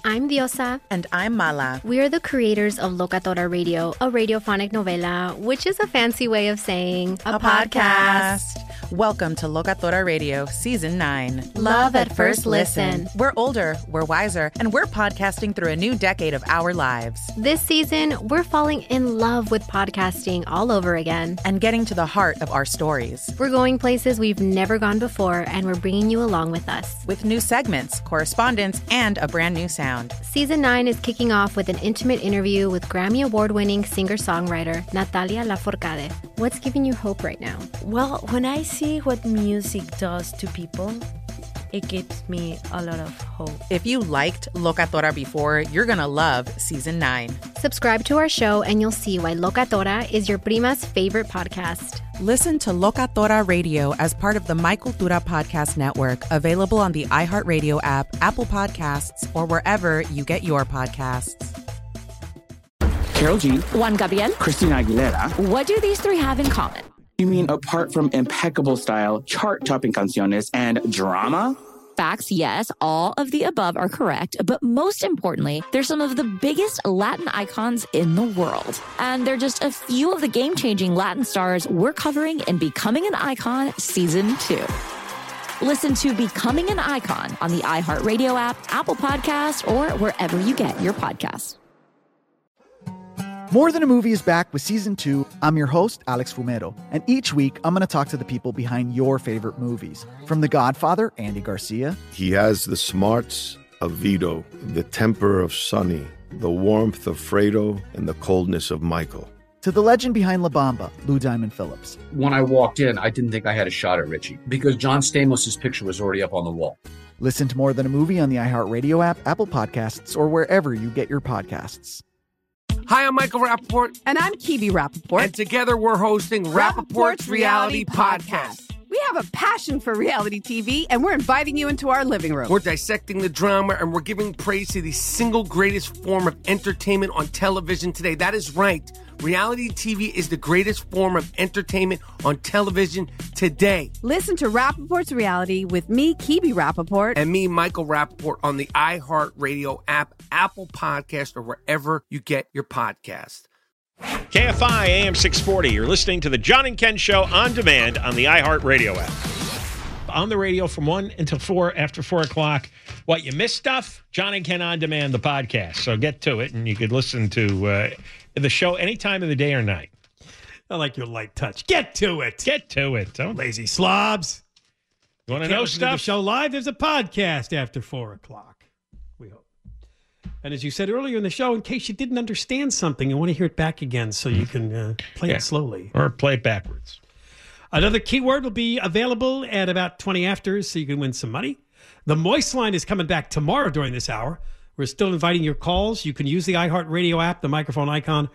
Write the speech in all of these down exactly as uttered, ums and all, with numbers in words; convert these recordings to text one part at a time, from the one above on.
I'm Diosa. And I'm Mala. We are the creators of Locatora Radio, a radiophonic novela, which is a fancy way of saying a, a podcast. podcast. Welcome to Locatora Radio, Season nine. Love at first listen. We're older, we're wiser, and we're podcasting through a new decade of our lives. This season, we're falling in love with podcasting all over again. And getting to the heart of our stories. We're going places we've never gone before, and we're bringing you along with us. With new segments, correspondence, and a brand new sound. Season nine is kicking off with an intimate interview with Grammy Award-winning singer-songwriter Natalia Lafourcade. What's giving you hope right now? Well, when I see what music does to people, it gives me a lot of hope. If you liked Locatora before, you're going to love Season nine. Subscribe to our show and you'll see why Locatora is your prima's favorite podcast. Listen to Locatora Radio as part of the My Cultura Podcast Network, available on the iHeartRadio app, Apple Podcasts, or wherever you get your podcasts. Karol G, Juan Gabriel, Christina Aguilera. What do these three have in common? You mean apart from impeccable style, chart-topping canciones, and drama? Facts, yes, all of the above are correct. But most importantly, they're some of the biggest Latin icons in the world. And they're just a few of the game-changing Latin stars we're covering in Becoming an Icon Season two. Listen to Becoming an Icon on the iHeartRadio app, Apple Podcasts, or wherever you get your podcasts. More Than a Movie is back with Season two. I'm your host, Alex Fumero. And each week, I'm going to talk to the people behind your favorite movies. From The Godfather, Andy Garcia. He has the smarts of Vito, the temper of Sonny, the warmth of Fredo, and the coldness of Michael. To the legend behind La Bamba, Lou Diamond Phillips. When I walked in, I didn't think I had a shot at Richie because John Stamos' picture was already up on the wall. Listen to More Than a Movie on the iHeartRadio app, Apple Podcasts, or wherever you get your podcasts. Hi, I'm Michael Rappaport. And I'm Kibi Rappaport. And together we're hosting Rappaport's Reality Podcast. We have a passion for reality T V, and we're inviting you into our living room. We're dissecting the drama, and we're giving praise to the single greatest form of entertainment on television today. That is right. Reality T V is the greatest form of entertainment on television today. Listen to Rappaport's Reality with me, Kibi Rappaport. And me, Michael Rappaport, on the iHeartRadio app, Apple Podcast, or wherever you get your podcast. K F I A M six forty. You're listening to the John and Ken Show on demand on the iHeartRadio app. On the radio from one until four, after four o'clock. What, you missed stuff? John and Ken On Demand, the podcast. So get to it, and you could listen to uh, the show any time of the day or night. I like your light touch. Get to it. Get to it. Don't lazy slobs. You want to know stuff? The show live. There's a podcast after four o'clock. We hope. And as you said earlier in the show, in case you didn't understand something, you want to hear it back again so you can uh, play yeah. it slowly. Or play it backwards. Another keyword will be available at about twenty after, so you can win some money. The Moist Line is coming back tomorrow during this hour. We're still inviting your calls. You can use the iHeartRadio app, the microphone icon,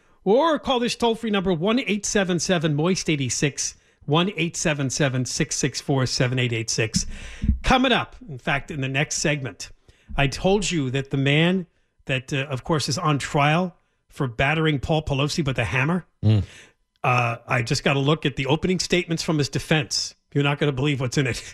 or call this toll-free number, one eight seven seven moist eight six, one eight seven seven, six six four, seven eight eight six. Coming up, in fact, in the next segment, I told you that the man that, uh, of course, is on trial for battering Paul Pelosi with a hammer, mm. uh, I just got to look at the opening statements from his defense. You're not going to believe what's in it.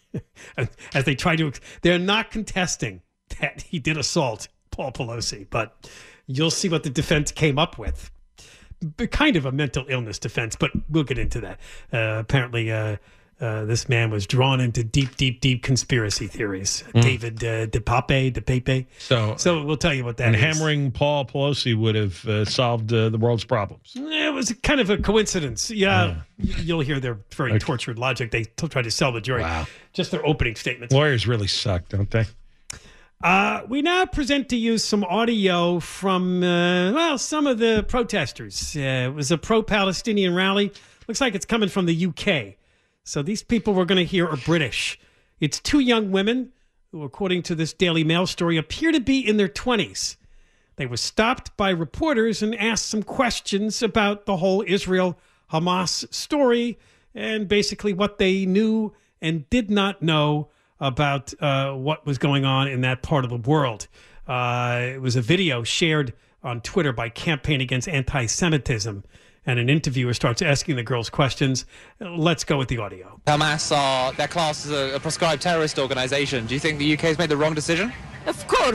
As they try to, they're not contesting that he did assault Paul Pelosi, but you'll see what the defense came up with. But kind of a mental illness defense, but we'll get into that. Uh, apparently, uh, uh, this man was drawn into deep, deep, deep conspiracy theories. Mm. David uh, DePape, DePape. So, so we'll tell you what that and is. And hammering Paul Pelosi would have uh, solved uh, the world's problems. It was kind of a coincidence. Yeah, yeah. You'll hear their very okay. tortured logic. They t- try to sell the jury. Wow. Just their opening statements. Lawyers really suck, don't they? Uh, we now present to you some audio from, uh, well, some of the protesters. Uh, it was a pro-Palestinian rally. Looks like it's coming from the U K. So these people we're going to hear are British. It's two young women who, according to this Daily Mail story, appear to be in their twenties. They were stopped by reporters and asked some questions about the whole Israel-Hamas story and basically what they knew and did not know about uh, what was going on in that part of the world. Uh, it was a video shared on Twitter by Campaign Against Anti-Semitism, and an interviewer starts asking the girls questions. Let's go with the audio. Hamas are, their class is a, a proscribed terrorist organization. Do you think the U K has made the wrong decision? Of course.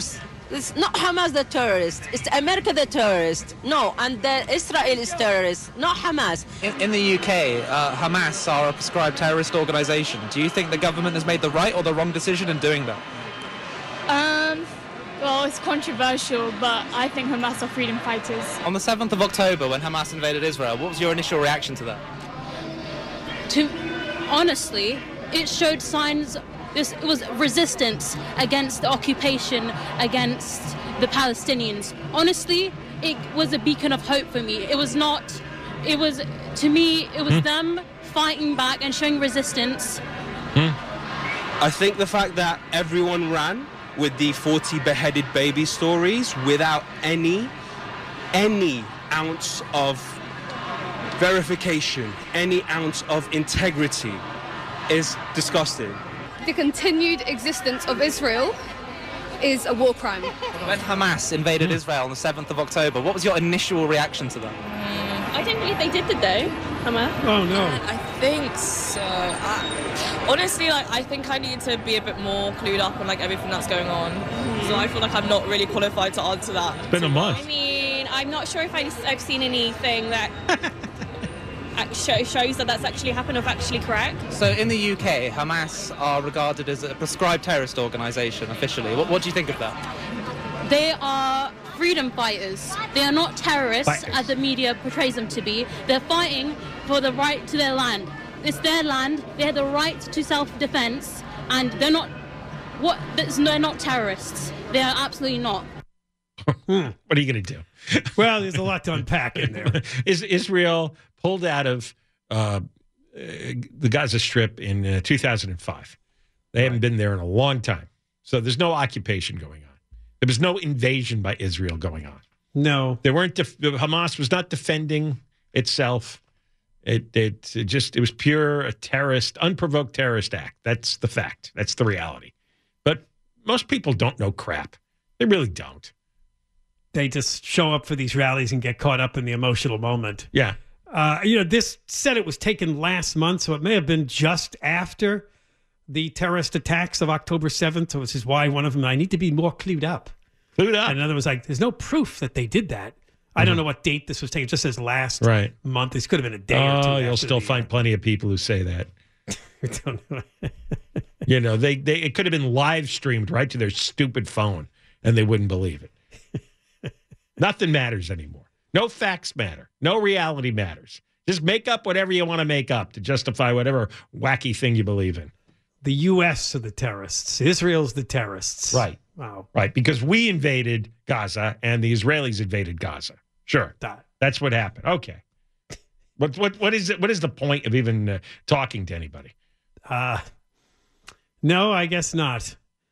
It's not Hamas the terrorist. It's America the terrorist. No, and uh, Israel is terrorist, not Hamas. In, in the U K, uh, Hamas are a prescribed terrorist organisation. Do you think the government has made the right or the wrong decision in doing that? Um, well, it's controversial, but I think Hamas are freedom fighters. On the seventh of October, when Hamas invaded Israel, what was your initial reaction to that? To honestly, it showed signs. This it was resistance against the occupation, against the Palestinians. Honestly, it was a beacon of hope for me. It was not. It was to me. It was mm. them fighting back and showing resistance. Mm. I think the fact that everyone ran with the forty beheaded baby stories without any, any ounce of verification, any ounce of integrity is disgusting. The continued existence of Israel is a war crime. When Hamas invaded Israel on the seventh of October, what was your initial reaction to that? Mm, I didn't believe they did the day, Hamas. Oh, no. I think so. I, honestly, like, I think I need to be a bit more clued up on like everything that's going on. Mm. So I feel like I'm not really qualified to answer that. It's been a month. I mean, I'm not sure if I, I've seen anything that shows that that's actually happened or actually correct. So in the U K, Hamas are regarded as a prescribed terrorist organisation officially. What, what do you think of that? They are freedom fighters. They are not terrorists, Fighters. as the media portrays them to be. They're fighting for the right to their land. It's their land. They have the right to self-defense, and they're not. What? They're not terrorists. They are absolutely not. What are you going to do? Well, there's a lot to unpack in there. Is Israel pulled out of uh, the Gaza Strip in uh, two thousand five? They right. haven't been there in a long time. So there's no occupation going on. There was no invasion by Israel going on. No. They weren't. Def- Hamas was not defending itself. It, it, it just, it was pure a terrorist, unprovoked terrorist act. That's the fact. That's the reality. But most people don't know crap. They really don't. They just show up for these rallies and get caught up in the emotional moment. Yeah. Uh, you know, this said it was taken last month, so it may have been just after the terrorist attacks of October seventh, which is why one of them, I need to be more clued up. Clued up. And another was like, there's no proof that they did that. I don't know what date this was taken. It just says last right. month. This could have been a day oh, or two. Oh, you'll still the, find uh, plenty of people who say that. I don't know. You know, they, they it could have been live streamed right to their stupid phone, and they wouldn't believe it. Nothing matters anymore. No facts matter. No reality matters. Just make up whatever you want to make up to justify whatever wacky thing you believe in. The U S are the terrorists. Israel's the terrorists. Right. Wow. Right. Because we invaded Gaza and the Israelis invaded Gaza. Sure. That. That's what happened. Okay. What what what is it? What is the point of even uh, talking to anybody? Uh, no, I guess not.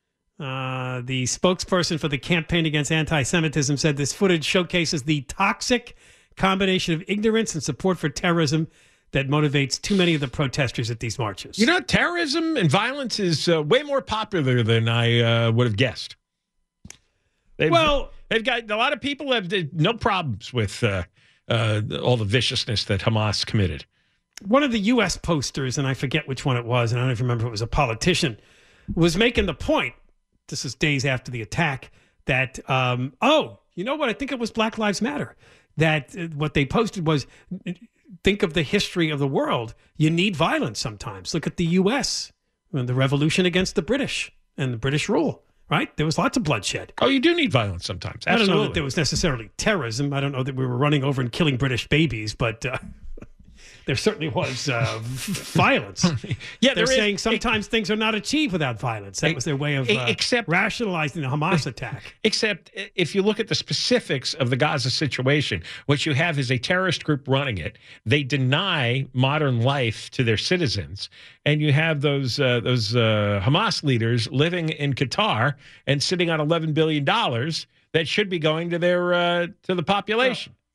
Uh, the spokesperson for the Campaign Against Anti-Semitism said this footage showcases the toxic combination of ignorance and support for terrorism that motivates too many of the protesters at these marches. You know, terrorism and violence is uh, way more popular than I uh, would have guessed. They've, well, they've got a lot of people have no problems with uh, uh, all the viciousness that Hamas committed. One of the U S posters, and I forget which one it was, and I don't even remember if it was a politician, was making the point, this is days after the attack, that, um, oh, you know what? I think it was Black Lives Matter. That uh, what they posted was, think of the history of the world. You need violence sometimes. Look at the U S and the revolution against the British and the British rule, right? There was lots of bloodshed. Oh, you do need violence sometimes. Absolutely. I don't know that there was necessarily terrorism. I don't know that we were running over and killing British babies, but uh, there certainly was uh, violence. Yeah, they're there saying is, sometimes it, things are not achieved without violence. That was their way of uh, except, rationalizing the Hamas attack. Except if you look at the specifics of the Gaza situation, what you have is a terrorist group running it. They deny modern life to their citizens, and you have those uh, those uh, Hamas leaders living in Qatar and sitting on eleven billion dollars that should be going to their uh, to the population. Well,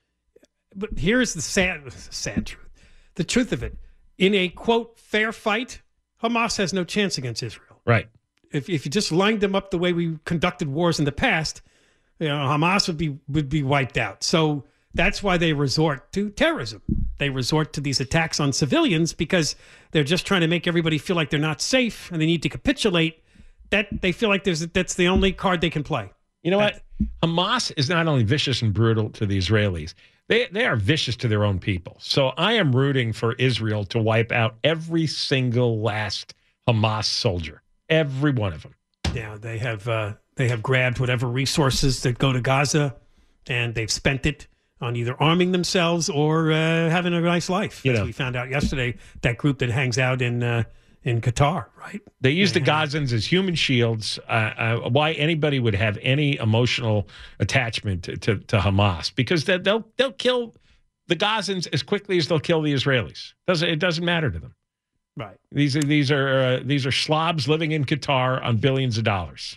but here's the sad, sad truth. The truth of it, in a, quote, fair fight, Hamas has no chance against Israel. Right. If if you just lined them up the way we conducted wars in the past, you know, Hamas would be would be wiped out. So that's why they resort to terrorism. They resort to these attacks on civilians because they're just trying to make everybody feel like they're not safe and they need to capitulate. That they feel like there's that's the only card they can play. You know what? Hamas is not only vicious and brutal to the Israelis, they, they are vicious to their own people. So I am rooting for Israel to wipe out every single last Hamas soldier, every one of them. Yeah, they have uh, they have grabbed whatever resources that go to Gaza, and they've spent it on either arming themselves or uh, having a nice life. You As know. we found out yesterday, that group that hangs out in uh, in Qatar, right? They use the Gazans as human shields. Uh, uh, why anybody would have any emotional attachment to, to, to Hamas? Because they, they'll they'll kill the Gazans as quickly as they'll kill the Israelis. Doesn't it doesn't matter to them? Right. These are these are uh, these are slobs living in Qatar on billions of dollars.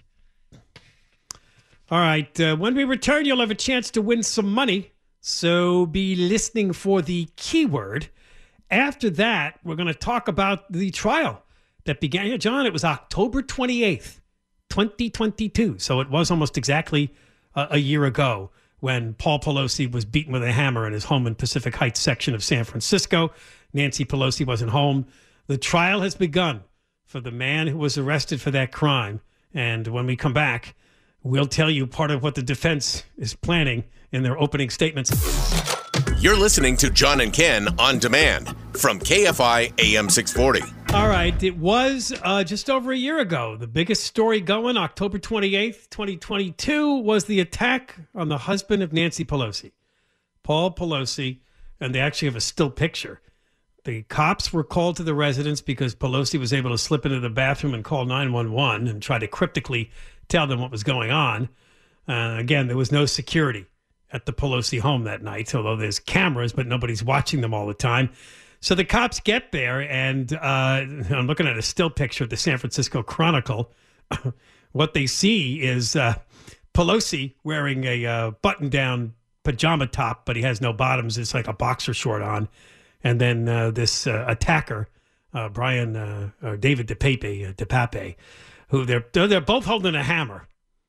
All right. Uh, when we return, you'll have a chance to win some money. So be listening for the keyword. After that, we're going to talk about the trial that began. Yeah, John, it was October twenty-eighth, twenty twenty-two. So it was almost exactly uh, a year ago when Paul Pelosi was beaten with a hammer in his home in Pacific Heights section of San Francisco. Nancy Pelosi wasn't home. The trial has begun for the man who was arrested for that crime. And when we come back, we'll tell you part of what the defense is planning in their opening statements. You're listening to John and Ken on demand from K F I A M six forty. All right. It was uh, just over a year ago. The biggest story going, October twenty-eighth, twenty twenty-two, was the attack on the husband of Nancy Pelosi, Paul Pelosi. And they actually have a still picture. The cops were called to the residence because Pelosi was able to slip into the bathroom and call nine one one and try to cryptically tell them what was going on. Uh, again, there was no security at the Pelosi home that night, although there's cameras, but nobody's watching them all the time. So the cops get there, and uh, I'm looking at a still picture of the San Francisco Chronicle. What they see is uh, Pelosi wearing a uh, button-down pajama top, but he has no bottoms. It's like a boxer short on. And then uh, this uh, attacker, uh, Brian uh, or David DePape, uh, DePape, who they're they're both holding a hammer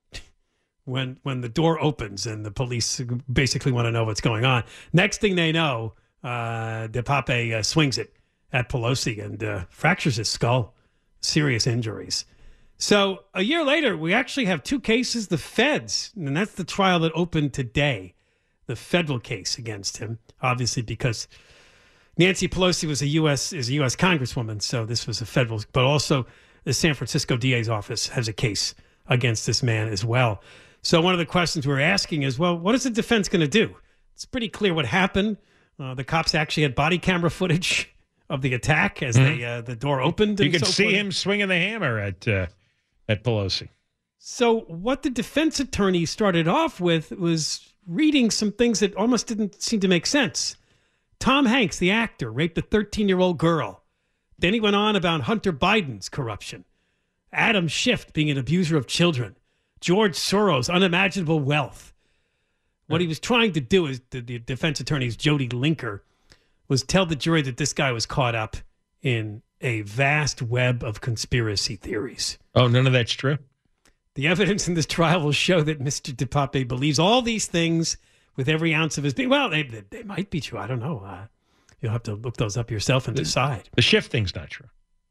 when when the door opens and the police basically want to know what's going on. Next thing they know, uh, DePape uh, swings it at Pelosi and uh, fractures his skull, serious injuries. So a year later, we actually have two cases. The feds, and that's the trial that opened today, the federal case against him, obviously because Nancy Pelosi was a U S is a U S congresswoman, so this was a federal, but also the San Francisco D A's office has a case against this man as well. So one of the questions we're asking is, well, what is the defense going to do? It's pretty clear what happened. Uh, the cops actually had body camera footage of the attack as mm-hmm. they uh, the door opened. You and could so see forth. him swinging the hammer at uh, at Pelosi. So what the defense attorney started off with was reading some things that almost didn't seem to make sense. Tom Hanks, the actor, raped a thirteen-year-old girl. Then he went on about Hunter Biden's corruption. Adam Schiff being an abuser of children. George Soros' unimaginable wealth. What he was trying to do, is the, the defense attorney's Jody Linker, was tell the jury that this guy was caught up in a vast web of conspiracy theories. Oh, none of that's true? The evidence in this trial will show that Mister DePape believes all these things with every ounce of his being. Well, they, they, they might be true. I don't know. Uh, you'll have to look those up yourself and the, decide. The Schiff thing's not true.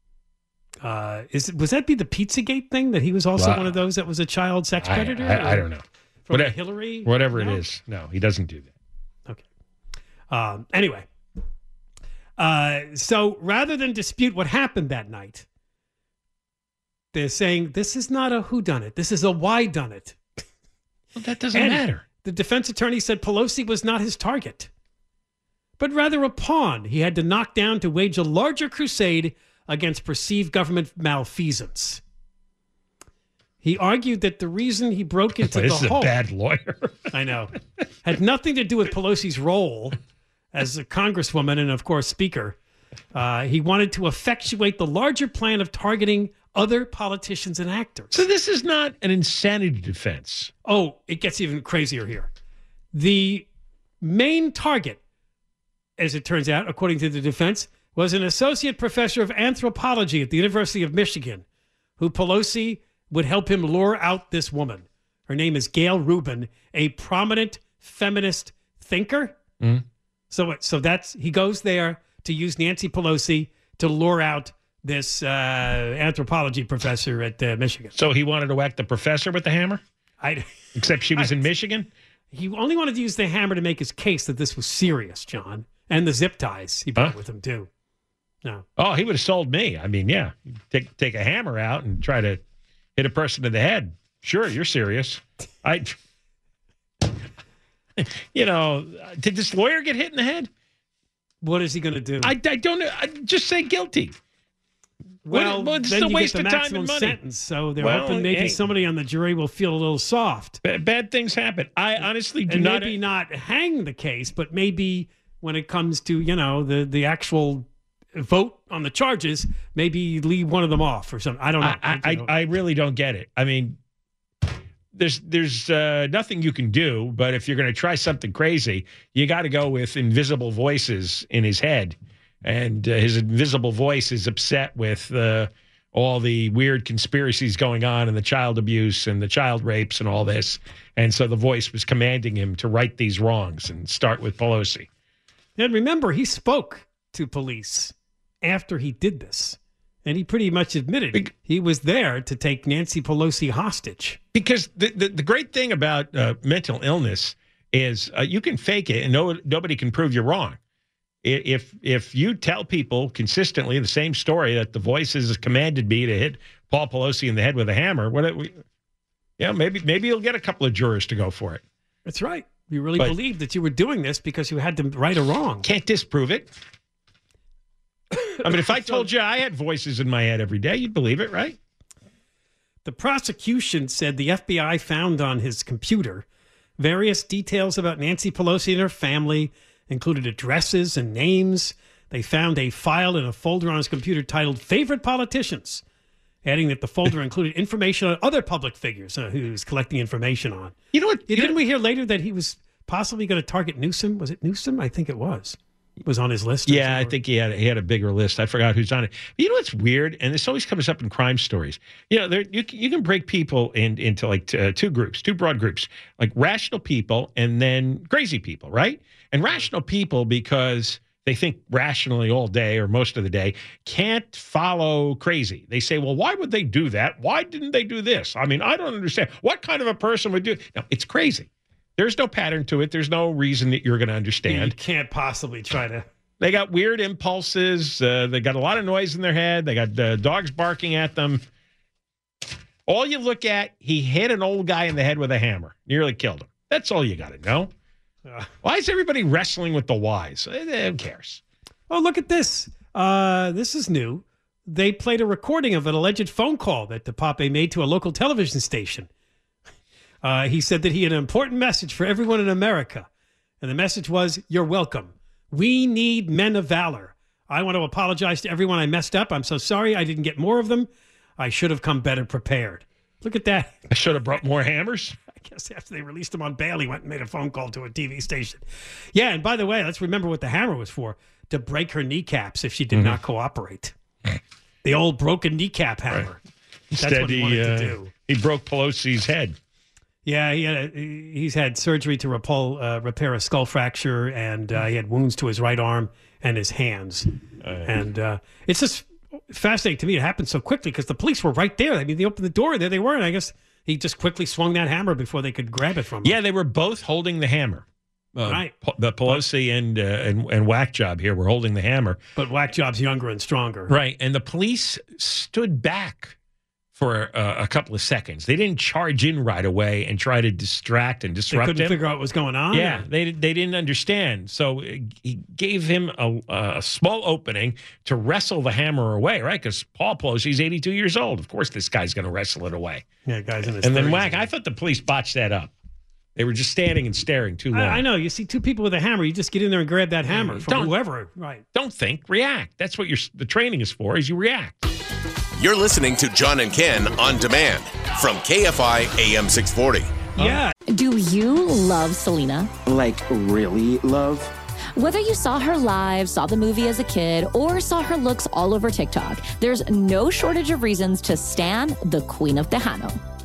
Uh, is was that be the Pizzagate thing, that he was also well, one of those that was a child sex predator? I, I, I don't know. From whatever, Hillary? Whatever no? it is. No, he doesn't do that. Okay. Um, anyway. Uh, so rather than dispute what happened that night, they're saying this is not a whodunit. This is a whydunit. Well, that doesn't and matter. The defense attorney said Pelosi was not his target, but rather a pawn he had to knock down to wage a larger crusade against perceived government malfeasance. He argued that the reason he broke into this the is home... a bad lawyer. I know. Had nothing to do with Pelosi's role as a congresswoman and, of course, speaker. Uh, he wanted to effectuate the larger plan of targeting other politicians and actors. So this is not an insanity defense. Oh, it gets even crazier here. The main target, as it turns out, according to the defense, was an associate professor of anthropology at the University of Michigan, who Pelosi would help him lure out this woman. Her name is Gail Rubin, a prominent feminist thinker. Mm. So, so that's he goes there to use Nancy Pelosi to lure out this uh, anthropology professor at uh, Michigan. So he wanted to whack the professor with the hammer? I, Except she was in Michigan? He only wanted to use the hammer to make his case that this was serious, John. And the zip ties he brought Huh? with him, too. No. Oh, he would have sold me. I mean, yeah. Take take a hammer out and try to hit a person in the head. Sure, you're serious. I, you know, did this lawyer get hit in the head? What is he going to do? I, I don't know. I just say guilty. Well, what, what's then the you waste get the of time maximum and money? sentence. So they're Well, hoping maybe hey. somebody on the jury will feel a little soft. Bad, bad things happen. I honestly do and not. maybe not hang the case, but maybe when it comes to, you know, the, the actual vote on the charges, maybe leave one of them off or something. I don't know. I, I, I really don't get it. I mean, there's there's uh, nothing you can do, but if you're going to try something crazy, you got to go with invisible voices in his head. And uh, his invisible voice is upset with uh, all the weird conspiracies going on and the child abuse and the child rapes and all this. And so the voice was commanding him to right these wrongs and start with Pelosi. And remember, he spoke to police after he did this. And he pretty much admitted he was there to take Nancy Pelosi hostage. Because the, the, the great thing about uh, mental illness is uh, you can fake it and no, nobody can prove you're wrong. If if you tell people consistently the same story that the voices commanded me to hit Paul Pelosi in the head with a hammer, what we, yeah, maybe maybe you'll get a couple of jurors to go for it. That's right. You really But- believed that you were doing this because you had to right or wrong. Can't disprove it. I mean, if I told you I had voices in my head every day, you'd believe it, right? The prosecution said the F B I found on his computer various details about Nancy Pelosi and her family, included addresses and names. They found a file in a folder on his computer titled Favorite Politicians, adding that the folder included information on other public figures uh, who he was collecting information on. You know what? Didn't we hear later that he was possibly going to target Newsom? Was it Newsom? I think it was. It was on his list. Yeah, I think he had he had a bigger list. I forgot who's on it. But you know what's weird, and this always comes up in crime stories. You know, there you can- you can break people in, into like t- uh, two groups, two broad groups, like rational people and then crazy people, right? And rational people, because they think rationally all day or most of the day, can't follow crazy. They say, well, why would they do that? Why didn't they do this? I mean, I don't understand. What kind of a person would do? No, it's crazy. There's no pattern to it. There's no reason that you're going to understand. You can't possibly try to. They got weird impulses. Uh, they got a lot of noise in their head. They got uh, dogs barking at them. All you look at, he hit an old guy in the head with a hammer, nearly killed him. That's all you got to know. Uh, Why is everybody wrestling with the whys? Eh, Who cares? Oh, look at this. Uh, this is new. They played a recording of an alleged phone call that DePape made to a local television station. Uh, he said that he had an important message for everyone in America. And the message was, you're welcome. We need men of valor. I want to apologize to everyone I messed up. I'm so sorry I didn't get more of them. I should have come better prepared. Look at that. I should have brought more hammers. I guess after they released him on bail, he went and made a phone call to a T V station. Yeah, and by the way, let's remember what the hammer was for. To break her kneecaps if she did Mm-hmm. not cooperate. The old broken kneecap hammer. That's Instead, what he he, wanted uh, to do. he broke Pelosi's head. Yeah, he had a, he's had surgery to repul, uh, repair a skull fracture, and uh, he had wounds to his right arm and his hands. And uh, it's just fascinating to me. It happened so quickly because the police were right there. I mean, they opened the door, and there they were. And I guess he just quickly swung that hammer before they could grab it from him. Yeah, they were both holding the hammer. Uh, Right. P- the Pelosi and, uh, and and Whack Job here were holding the hammer. But Whack Job's younger and stronger. Right. And the police stood back for uh, a couple of seconds. They didn't charge in right away and try to distract and They disrupt couldn't him. figure out what was going on. Yeah, or- they they didn't understand. So uh, he gave him a, a small opening to wrestle the hammer away, right? Because Paul Pelosi's eighty-two years old. Of course, this guy's going to wrestle it away. Yeah, guys in his And then thirties. Whack, I thought the police botched that up. They were just standing and staring too long. I, I know. You see two people with a hammer, you just get in there and grab that hammer from Don't- whoever. Right. Don't think, react. That's what your the training is for, is you react. You're listening to John and Ken on demand from K F I A M six forty. Yeah. Do you love Selena? Like, really love? Whether you saw her live, saw the movie as a kid, or saw her looks all over TikTok, there's no shortage of reasons to stan the Queen of Tejano.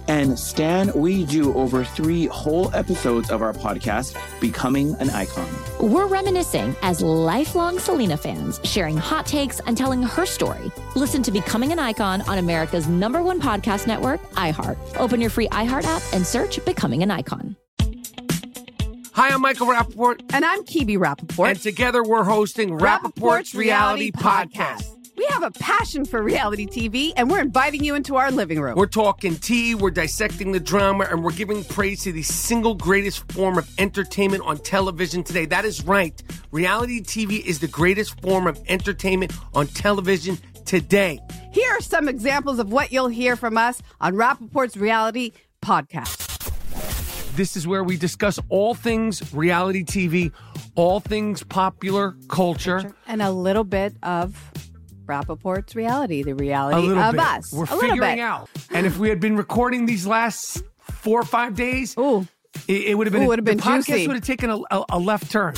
And Stan, we do over three whole episodes of our podcast, Becoming an Icon. We're reminiscing as lifelong Selena fans, sharing hot takes and telling her story. Listen to Becoming an Icon on America's number one podcast network, iHeart. Open your free iHeart app and search Becoming an Icon. Hi, I'm Michael Rappaport. And I'm Kibi Rappaport. And together we're hosting Rappaport's Reality Podcast. We have a passion for reality T V, and we're inviting you into our living room. We're talking tea, we're dissecting the drama, and we're giving praise to the single greatest form of entertainment on television today. That is right. Reality T V is the greatest form of entertainment on television today. Here are some examples of what you'll hear from us on Rappaport's Reality Podcast. This is where we discuss all things reality T V, all things popular culture. And a little bit of Rappaport's reality, the reality a little of bit. us. We're a figuring out. And if we had been recording these last four or five days, Ooh. it, it would have been, Ooh, would have been the podcast juicy. would have taken a, a, a left turn.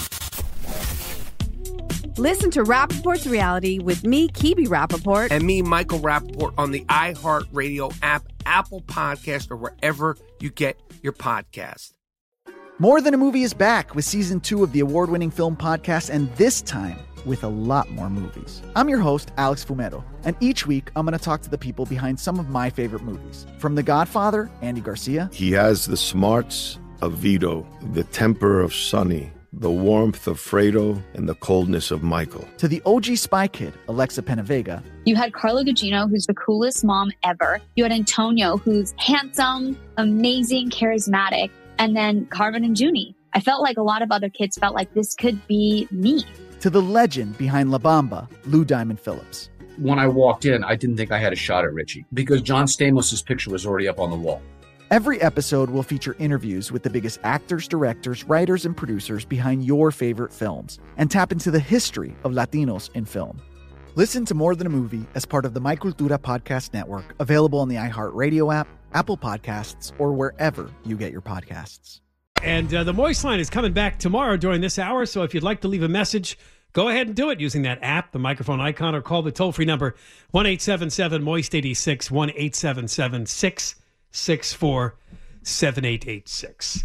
Listen to Rappaport's Reality with me, Kibi Rappaport. And me, Michael Rappaport, on the iHeartRadio app, Apple Podcast, or wherever you get your podcast. More Than a Movie is back with season two of the award-winning film podcast, and this time with a lot more movies. I'm your host, Alex Fumero, and each week I'm going to talk to the people behind some of my favorite movies. From The Godfather, Andy Garcia. He has the smarts of Vito, the temper of Sonny, the warmth of Fredo, and the coldness of Michael. To the O G Spy Kid, Alexa Penavega. You had Carla Gugino, who's the coolest mom ever. You had Antonio, who's handsome, amazing, charismatic. And then Carmen and Junie. I felt like a lot of other kids felt like this could be me. To the legend behind La Bamba, Lou Diamond Phillips. When I walked in, I didn't think I had a shot at Richie because John Stamos' picture was already up on the wall. Every episode will feature interviews with the biggest actors, directors, writers, and producers behind your favorite films and tap into the history of Latinos in film. Listen to More Than a Movie as part of the My Cultura Podcast Network, available on the iHeartRadio app, Apple Podcasts, or wherever you get your podcasts. And uh, the Moist Line is coming back tomorrow during this hour, so if you'd like to leave a message, go ahead and do it using that app, the microphone icon, or call the toll-free number one eight seven seven moist eighty-six, one eight seven seven six six four seven eight eight six.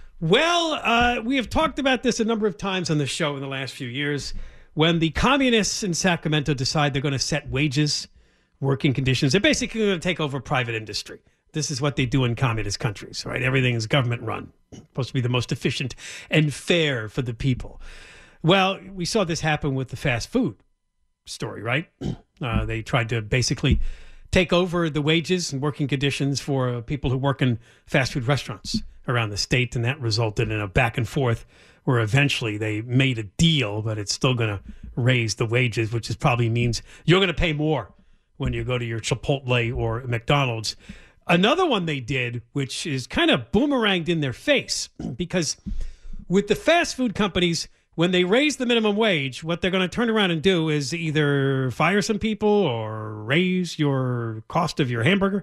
Well, uh, we have talked about this a number of times on the show in the last few years. When the communists in Sacramento decide they're going to set wages, working conditions, they're basically going to take over private industry. This is what they do in communist countries, right? Everything is government run. Supposed to be the most efficient and fair for the people. Well, we saw this happen with the fast food story, right? Uh, they tried to basically take over the wages and working conditions for uh, people who work in fast food restaurants around the state, and that resulted in a back and forth where eventually they made a deal, but it's still going to raise the wages, which is probably means you're going to pay more when you go to your Chipotle or McDonald's. Another one they did, which is kind of boomeranged in their face, because with the fast food companies, when they raise the minimum wage, what they're going to turn around and do is either fire some people or raise your cost of your hamburger.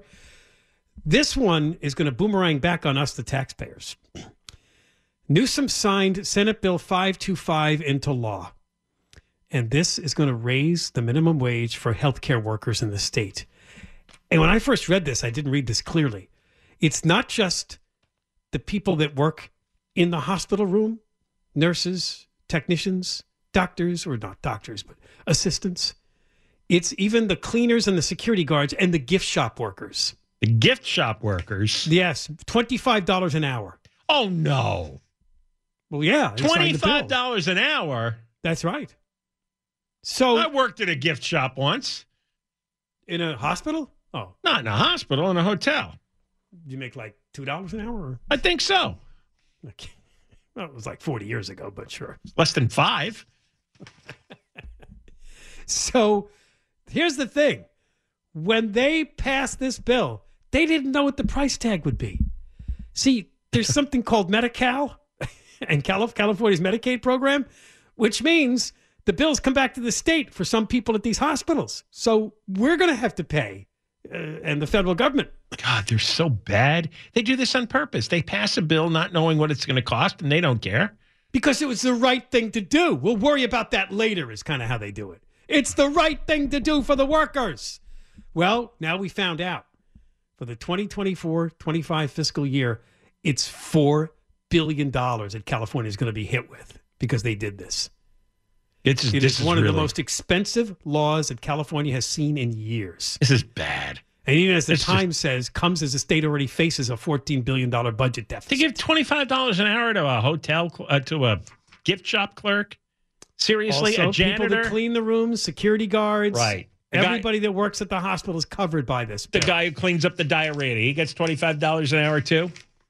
This one is going to boomerang back on us, the taxpayers. Newsom signed Senate Bill five twenty-five into law, and this is going to raise the minimum wage for healthcare workers in the state. And when I first read this, I didn't read this clearly. It's not just the people that work in the hospital room, nurses, technicians, doctors, or not doctors, but assistants. It's even the cleaners and the security guards and the gift shop workers. The gift shop workers? Yes, twenty-five dollars an hour. Oh, no. Well, yeah. twenty-five dollars an hour? That's right. So I worked at a gift shop once. In a hospital? Oh. Not in a hospital, in a hotel. You make like two dollars an hour? Or? I think so. Okay. Well, it was like forty years ago, but sure. Less than five. So here's the thing. When they passed this bill, they didn't know what the price tag would be. See, there's something called Medi-Cal and California's Medicaid program, which means the bills come back to the state for some people at these hospitals. So we're going to have to pay, uh, and the federal government. God, they're so bad. They do this on purpose. They pass a bill not knowing what it's going to cost, and they don't care. Because it was the right thing to do. We'll worry about that later is kind of how they do it. It's the right thing to do for the workers. Well, now we found out for the twenty twenty-four twenty-five fiscal year, it's four billion dollars that California is going to be hit with because they did this. It's, it this is one is of really, the most expensive laws that California has seen in years. This is bad. And even as the It's Times says, comes as the state already faces a fourteen billion dollars budget deficit. To give twenty-five dollars an hour to a hotel, uh, to a gift shop clerk? Seriously, also, a janitor? people to clean the rooms, security guards. Right. The guy- Everybody that works at the hospital is covered by this The bill. guy who cleans up the diarrhea, he gets twenty-five dollars an hour too?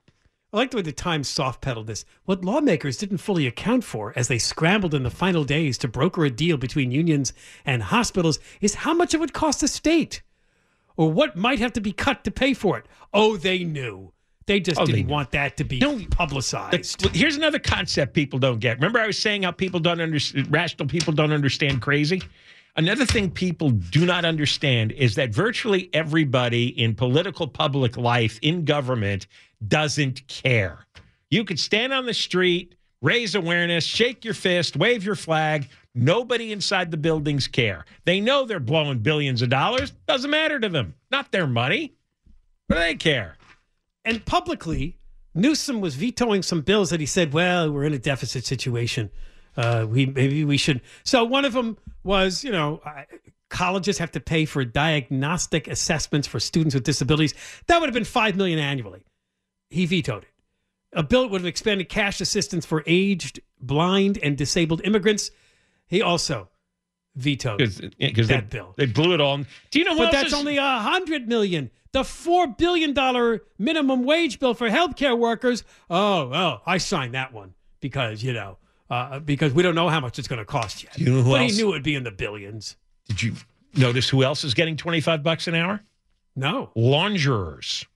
I like the way the Times soft-pedaled this. What lawmakers didn't fully account for as they scrambled in the final days to broker a deal between unions and hospitals is how much it would cost the state, or what might have to be cut to pay for it. Oh, they knew. They just Oh, they didn't knew. want that to be publicized. The- here's another concept people don't get. Remember I was saying how people don't understand, rational people don't understand crazy? Another thing people do not understand is that virtually everybody in political public life, in government, doesn't care. You could stand on the street, raise awareness, shake your fist, wave your flag. Nobody inside the buildings care. They know they're blowing billions of dollars. Doesn't matter to them. Not their money. But they care. And publicly, Newsom was vetoing some bills that he said, well, we're in a deficit situation. Uh, we maybe we should. So one of them was, you know, uh, colleges have to pay for diagnostic assessments for students with disabilities. That would have been five million dollars annually. He vetoed it. A bill that would have expanded cash assistance for aged, blind, and disabled immigrants. He also vetoed Because that they, bill. they blew it all. Do you know what But else that's is- only a hundred million. The four billion dollar minimum wage bill for healthcare workers. Oh, well, I signed that one because you know uh, because we don't know how much it's going to cost yet. Do you know who but else? he knew it'd be in the billions. Did you notice who else is getting twenty-five bucks an hour? No. Launderers.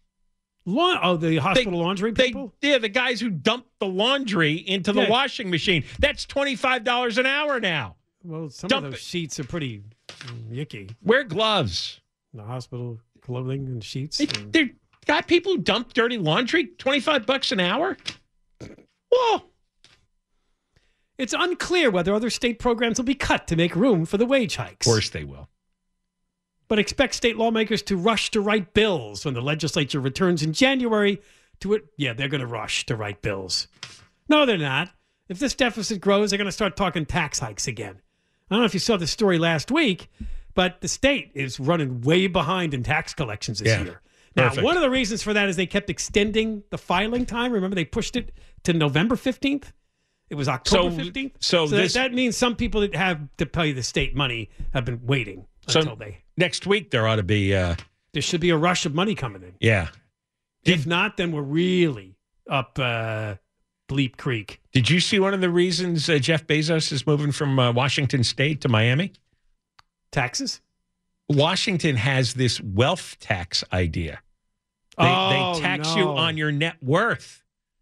La- oh, the hospital laundry people? They, yeah, the guys who dump the laundry into the Yeah. washing machine. That's twenty-five dollars an hour now. Well, some Dump of those it. sheets are pretty mm, yicky. Wear gloves. The hospital clothing and sheets. They, and- they're got people who dump dirty laundry. twenty-five bucks an hour. Whoa. It's unclear whether other state programs will be cut to make room for the wage hikes. Of course they will. But expect state lawmakers to rush to write bills when the legislature returns in January to it. Yeah, they're going to rush to write bills. No, they're not. If this deficit grows, they're going to start talking tax hikes again. I don't know if you saw the story last week, but the state is running way behind in tax collections this Yeah. year. Now, Perfect. one of the reasons for that is they kept extending the filing time. Remember, they pushed it to November fifteenth? It was October So- fifteenth? so that- this- that means some people that have to pay the state money have been waiting So until they... next week there ought to be. Uh, There should be a rush of money coming in. yeah. If not, then we're really up uh, Bleep Creek. Did you see one of the reasons uh, Jeff Bezos is moving from uh, Washington State to Miami? Taxes? Washington has this wealth tax idea. They, Oh, they tax no. you on your net worth.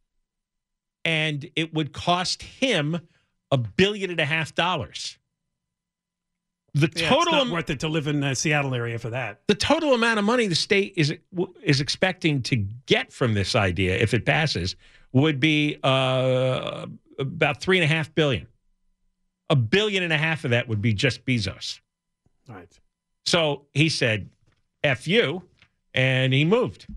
And it would cost him a billion and a half dollars. The Yeah, total it's not am- worth it to live in the Seattle area for that. the total amount of money the state is is expecting to get from this idea, if it passes, would be uh, about three and a half billion. A billion and a half of that would be just Bezos. Right. So he said, "F you," and he moved.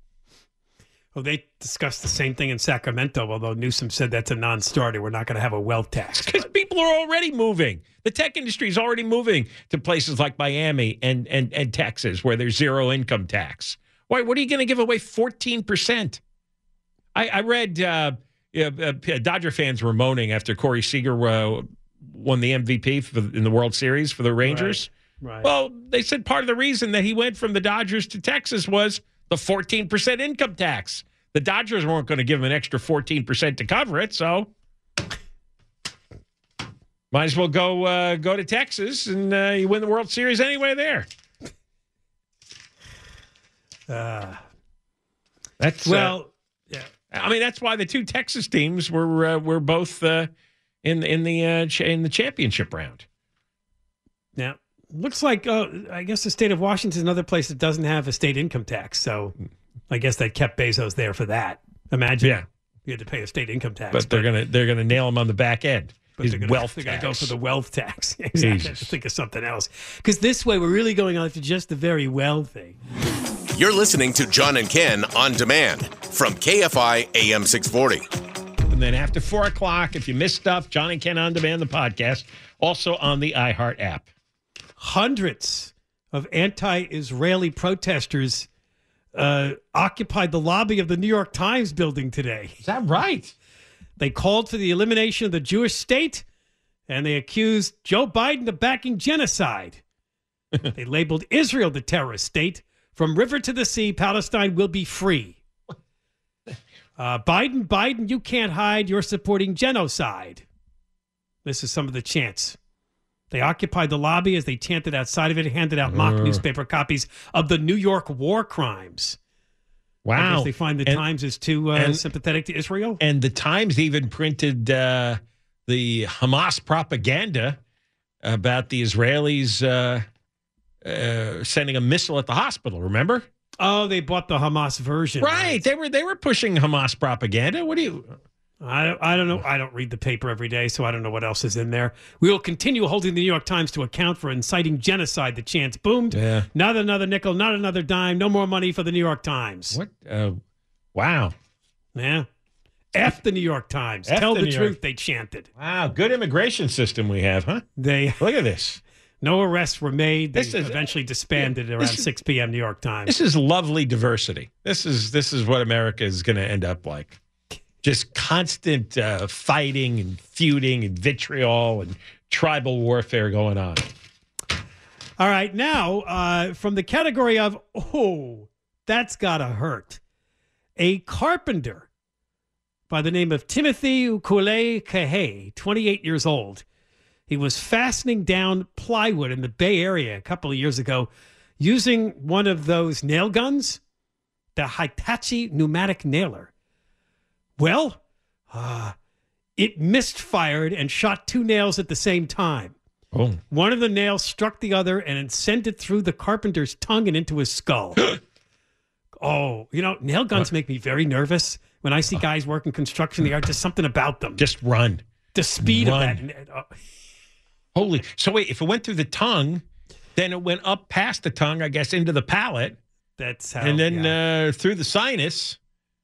Well, they discussed the same thing in Sacramento, although Newsom said that's a non-starter. We're not going to have a wealth tax. Because people are already moving. The tech industry is already moving to places like Miami and, and, and Texas where there's zero income tax. Why? What are you going to give away fourteen percent? I, I read uh, yeah, uh, Dodger fans were moaning after Corey Seager uh, won the M V P for the, in the World Series for the Rangers. Right. right. Well, they said part of the reason that he went from the Dodgers to Texas was the fourteen percent income tax. The Dodgers weren't going to give him an extra fourteen percent to cover it, so might as well go uh, go to Texas and uh, you win the World Series anyway there. Uh, That's well, uh, yeah. I mean, that's why the two Texas teams were uh, were both uh, in in the uh, ch- in the championship round. Now, looks like, uh, I guess the state of Washington is another place that doesn't have a state income tax. So I guess that kept Bezos there for that. Imagine Yeah. you had to pay a state income tax. But they're gonna they're gonna nail him on the back end. But His they're gonna, wealth they're tax. gonna go for the wealth tax. Exactly. I have to Jesus. think of something else. Because this way, we're really going after just the very wealthy. You're listening to John and Ken on demand from K F I A M six forty. And then after four o'clock, if you missed stuff, John and Ken on demand, the podcast, also on the iHeart app. Hundreds of anti-Israeli protesters uh, occupied the lobby of the New York Times building today. Is that right? They called for the elimination of the Jewish state, and they accused Joe Biden of backing genocide. They labeled Israel the terrorist state. From river to the sea, Palestine will be free. Uh, Biden, Biden, you can't hide. You're supporting genocide. This is some of the chants. They occupied the lobby as they chanted outside of it, handed out mock Uh. newspaper copies of the New York war crimes. I Wow. guess they find the And- Times is too uh, and- sympathetic to Israel. And the Times even printed uh, the Hamas propaganda about the Israelis uh, uh, sending a missile at the hospital, remember? Oh, they bought the Hamas version. Right. They were they were pushing Hamas propaganda. What do you... I don't, I don't know. I don't read the paper every day, so I don't know what else is in there. We will continue holding the New York Times to account for inciting genocide. The chants boomed. Yeah. Not another nickel, not another dime. No more money for the New York Times. What? Uh, wow. Yeah. F the New York Times. F Tell the the, New truth, York- they chanted. Wow. Good immigration system we have, huh? They Look at this. No arrests were made. They This is- eventually disbanded around this is- six p.m. New York Times. This is lovely diversity. This is this is what America is going to end up like. Just constant uh, fighting and feuding and vitriol and tribal warfare going on. All right, now uh, from the category of, oh, that's gotta hurt. A carpenter by the name of Timothy Ukule Kahe, twenty-eight years old. He was fastening down plywood in the Bay Area a couple of years ago using one of those nail guns, the Hitachi pneumatic nailer. Well, uh, it misfired and shot two nails at the same time. Oh. One of the nails struck the other and it sent it through the carpenter's tongue and into his skull. Oh, you know, nail guns make me very nervous. When I see guys working construction, there are just something about them. Just run. The speed Run. of that. Oh. Holy. So wait, if it went through the tongue, then it went up past the tongue, I guess, into the palate. That's how. And then yeah. uh, through the sinus.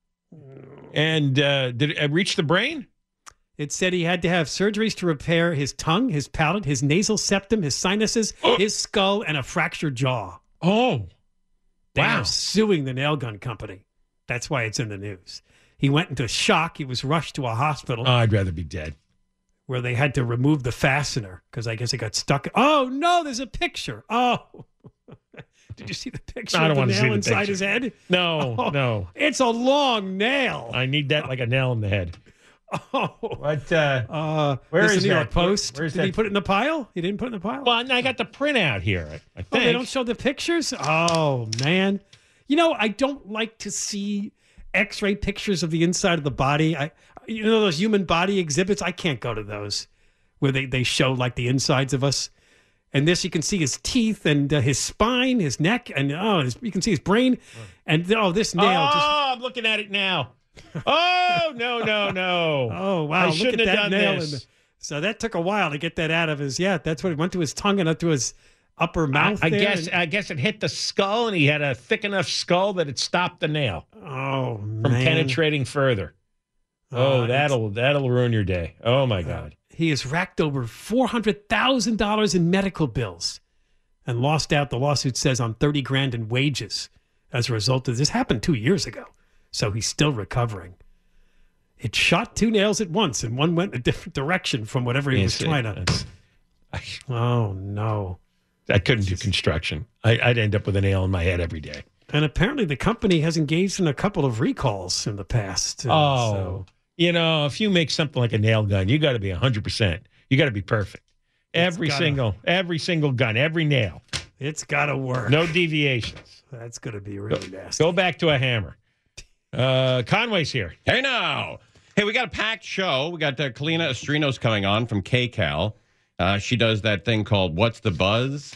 And uh, did it reach the brain? It said he had to have surgeries to repair his tongue, his palate, his nasal septum, his sinuses, his skull, and a fractured jaw. Oh. They Wow. are suing the nail gun company. That's why it's in the news. He went into shock. He was rushed to a hospital Oh, I'd rather be dead. where they had to remove the fastener because I guess it got stuck. Oh, no, there's a picture. Oh. Did you see the picture I don't of the want to see nail the inside picture. his head? No, Oh, no. It's a long nail. I need that like a nail in the head. Oh. What? Uh, Uh, Where this is the New that? York Post? Where- where's Did he that? put it in the pile? He didn't put it in the pile? well, I got the printout here, I, I think. Oh, they don't show the pictures? Oh, man. You know, I don't like to see x-ray pictures of the inside of the body. I, you know, those human body exhibits? I can't go to those where they, they show, like, the insides of us. And this, you can see his teeth and uh, his spine, his neck, and, oh, his, you can see his brain. And, oh, this nail oh, just... I'm looking at it now. Oh, no, no, no. Oh, wow. I Look shouldn't at have that done nail. this. In the, so that took a while to get that out of his, yeah, that's what it went to his tongue and up to his upper mouth I, I there, guess and- I guess it hit the skull, and he had a thick enough skull that it stopped the nail oh, from man. penetrating further. Oh, Uh, that'll that'll ruin your day. Oh my God. He has racked over four hundred thousand dollars in medical bills and lost out, the lawsuit says, on thirty grand in wages as a result of this. Happened two years ago, so he's still recovering. It shot two nails at once, and one went a different direction from whatever he was Yes, trying to. I, Oh, no. I couldn't do construction. I, I'd end up with a nail in my head every day. And apparently the company has engaged in a couple of recalls in the past. uh, Oh, so- you know, if you make something like a nail gun, you got to be one hundred percent. You got to be perfect. Every gotta- single, every single gun, every nail. It's got to work. No deviations. That's going to be really nasty. Go back to a hammer. Uh, Conway's here. Hey, now. Hey, we got a packed show. We got uh, Kalina Estrinos coming on from KCAL. Uh, she does that thing called What's the Buzz?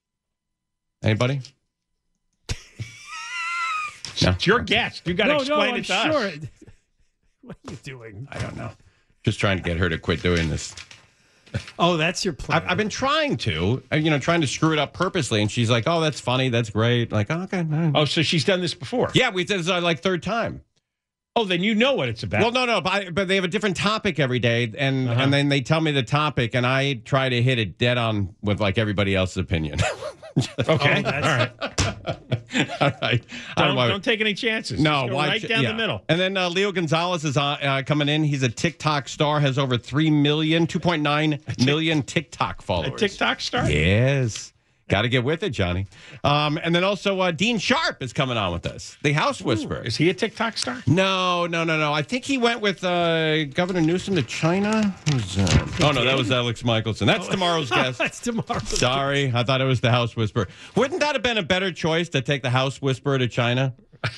Anybody? No. It's your guest. You got to no, explain no, I'm it to sure. us. What are you doing? I don't know. Just trying to get her to quit doing this Oh, that's your plan. I've, I've been trying to, uh, you know, trying to screw it up purposely. And she's like, oh, that's funny. That's great. Like, oh, okay. Oh, so she's done this before? Yeah, we did this uh, like third time. Oh, then you know what it's about. Well, no, no, but, I, but they have a different topic every day, and Uh-huh. and then they tell me the topic, and I try to hit it dead on with like everybody else's opinion. Okay. Oh, All right. All right. I Don't, don't, know. don't take any chances. No, Just go watch- right down yeah. the middle. And then uh, Leo Gonzalez is uh, uh, coming in. He's a TikTok star, has over three million, two point nine million TikTok A followers. TikTok star? Yes. Got to get with it, Johnny. Um, and then also uh, Dean Sharp is coming on with us, the House Whisperer. Is he a TikTok star? No, no, no, no. I think he went with uh, Governor Newsom to China. Who's that? Oh, no, that was Alex Michelson. That's tomorrow's guest. That's tomorrow's Sorry, I thought it was the House Whisperer. Wouldn't that have been a better choice to take the House Whisperer to China?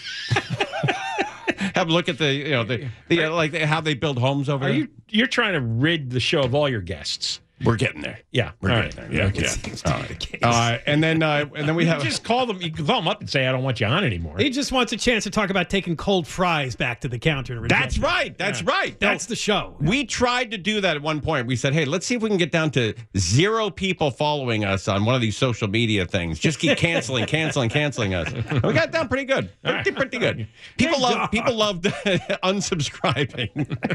Have a look at the, you know, the, the uh, like how they build homes over Are there. you you're trying to rid the show of all your guests? We're getting there. Yeah, We're all getting right. there. Yeah, Okay. yeah. Seems to All be the right. case. Uh, and then uh, and then we You have just call them. You can call them up and say, "I don't want you on anymore." He just wants a chance to talk about taking cold fries back to the counter. And That's rejecting. right. That's Yeah. right. That's the show. We tried to do that at one point. We said, hey, let's see if we can get down to zero people following us on one of these social media things. Just keep canceling, canceling, canceling us. And we got it down pretty good. Pretty, pretty good. People Good love job. people loved unsubscribing.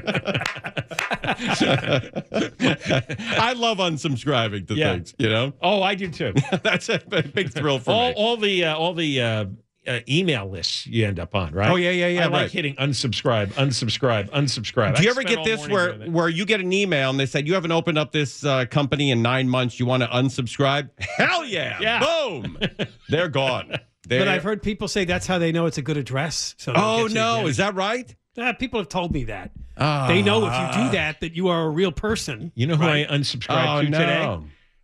I love unsubscribing to Yeah. things, you know? Oh, I do too. That's a big thrill for all me. all the uh, all the uh, uh, email lists you end up on, right? Oh, yeah, yeah, yeah, I like right. hitting unsubscribe, unsubscribe, unsubscribe. Do you I ever spent get all this morning where doing it. where you get an email and they said you haven't opened up this uh, company in nine months? You want to unsubscribe? Hell yeah! Yeah. Boom! They're gone. They're, But I've heard people say that's how they know it's a good address. So they'll oh get you no, again. is that right? Uh, people have told me that. Ah. They know if you do that, that you are a real person. You know who right? I unsubscribed Oh, to no. today?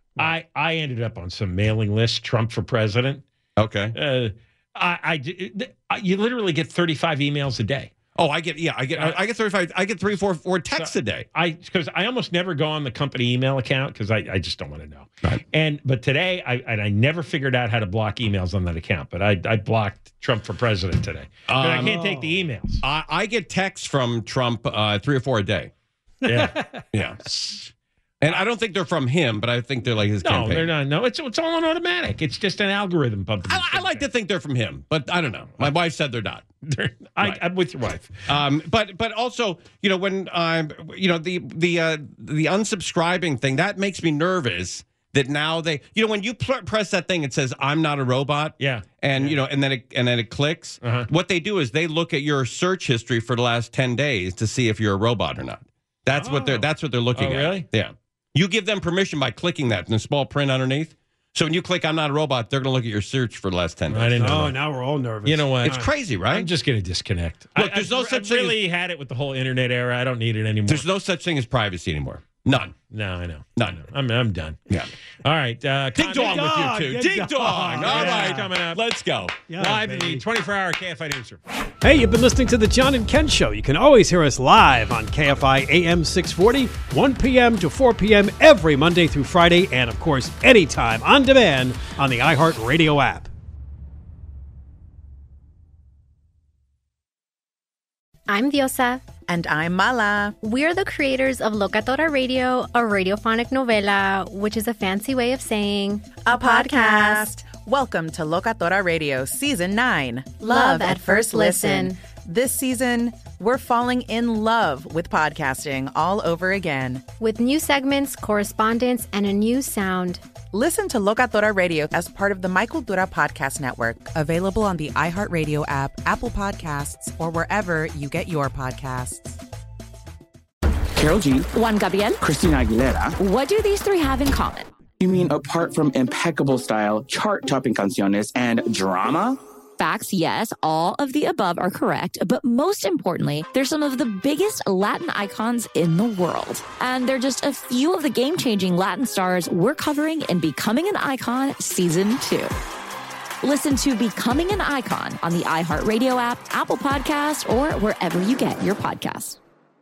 I I ended up on some mailing list. Trump for president. Okay. Uh, I, I d- I- you literally get thirty-five emails a day. Oh, I get yeah, I get I get thirty-five. I get three, four, four texts a day. I because I almost never go on the company email account because I, I just don't want to know. Right. And but today I and I never figured out how to block emails on that account. But I I blocked Trump for president today. But I Um, can't take the emails. I, I get texts from Trump uh, three or four a day. Yeah. Yeah. And I don't think they're from him, but I think they're like his No, campaign. they're not. No, it's it's all on automatic. It's just an algorithm pumping. I, I like to think they're from him, but I don't know. My wife said they're not. They're, I, Right. I'm with your wife. Um, but but also, you know, when um, you know the the uh, the unsubscribing thing that makes me nervous. That now they, you know, when you pl- press that thing, it says "I'm not a robot." Yeah, and you know, and then it and then it clicks. Uh-huh. What they do is they look at your search history for the last ten days to see if you're a robot or not. That's what they're that's what they're looking Oh, at. really? Yeah. You give them permission by clicking that in the small print underneath. So when you click "I'm not a robot," they're going to look at your search for the last ten days. I didn't know. Oh, that. now we're all nervous. You know what? It's crazy, right? I'm just going to disconnect. Look, I, there's no I've, such I've thing as- really had it with the whole internet era. I don't need it anymore. There's no such thing as privacy anymore. None. No, I know. None. I'm I'm done. Yeah. All right. Uh, Ding comment- dong with dong, you two. ding Ding dong. dong. All Yeah. right. Coming up. Let's go. Yeah, Live in baby. the twenty-four hour K F I newsroom. Hey, you've been listening to the John and Ken Show. You can always hear us live on K F I A M six forty, one p.m. to four p.m. every Monday through Friday, and of course, anytime on demand on the iHeartRadio app. I'm Diosa. And I'm Mala. We're the creators of Locatora Radio, a radiophonic novela, which is a fancy way of saying A podcast. Welcome to Locatora Radio Season nine. Love at First Listen. This season, we're falling in love with podcasting all over again. with new segments, correspondence, and a new sound. Listen to Locatora Radio as part of the My Cultura Podcast Network, available on the iHeartRadio app, Apple Podcasts, or wherever you get your podcasts. Carol G, Juan Gabriel. Christina Aguilera. What do these three have in common? You mean apart from impeccable style, chart-topping canciones, and drama? Facts, yes, all of the above are correct, but most importantly, they're some of the biggest Latin icons in the world. And they're just a few of the game-changing Latin stars we're covering in Becoming an Icon Season two. Listen to Becoming an Icon on the iHeartRadio app, Apple Podcasts, or wherever you get your podcasts.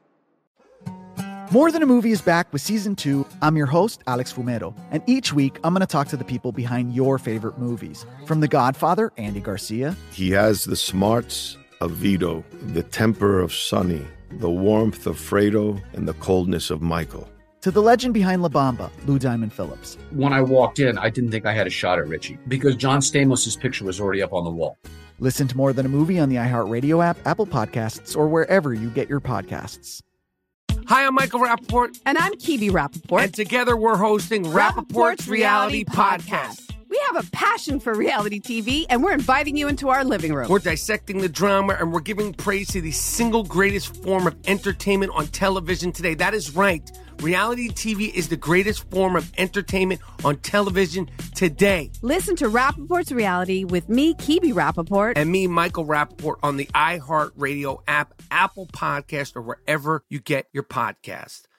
More Than a Movie is back with season two. I'm your host, Alex Fumero, and each week I'm going to talk to the people behind your favorite movies. From The Godfather, Andy Garcia, He has the smarts of Vito, the temper of Sonny, the warmth of Fredo, and the coldness of Michael. To the legend behind La Bamba, Lou Diamond Phillips. When I walked in, I didn't think I had a shot at Richie because John Stamos' picture was already up on the wall. Listen to More Than a Movie on the iHeartRadio app, Apple Podcasts, or wherever you get your podcasts. Hi, I'm Michael Rappaport. And I'm Kibi Rappaport. And together we're hosting Rappaport's Reality Podcast. We have a passion for reality T V, and we're inviting you into our living room. We're dissecting the drama, and we're giving praise to the single greatest form of entertainment on television today. That is right. Reality T V is the greatest form of entertainment on television today. Listen to Rappaport's Reality with me, Kibi Rappaport. And me, Michael Rappaport, on the iHeartRadio app, Apple Podcast, or wherever you get your podcast.